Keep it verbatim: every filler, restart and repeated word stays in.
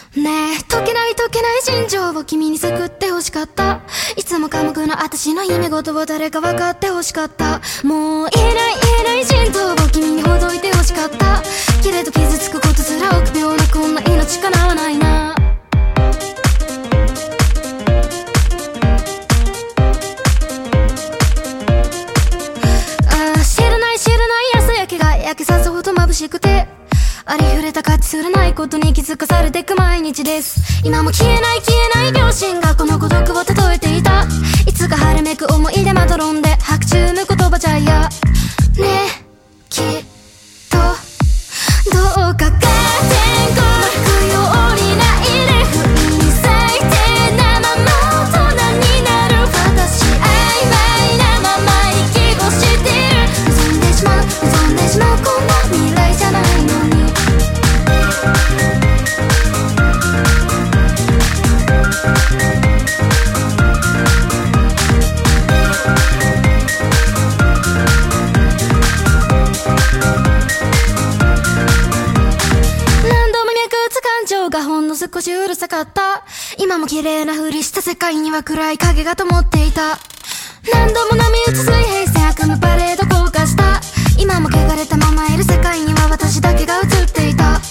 ねえ、解けない解けない心情を君に救って欲しかった。いつも寡黙な私の夢事を誰か分かって欲しかった。もう言えない言えない心臓を君にほどいて欲しかった。けれど傷つくことすら臆病なこんな命かなわないな。ああ、知らない知らない朝焼けが焼けさすほど眩しくて、ありふれた価値すらないことに気づかされてく毎日です。今も消えない消えない両親がこの孤独を例えていた。いつか春めく思い出まどろんで白昼の言葉じゃいや。ねえ、きっとどうかカーテンコールようにないで不意に最低なまま大人になる私。曖昧なまま息をしてる。望んでしまう望んでしまうこんな未来じゃないのに。がほんの少しうるさかった。今も綺麗なふりした世界には暗い影が灯っていた。何度も波打つ水平線悪夢パレード降下した。今も汚れたままいる世界には私だけが映っていた。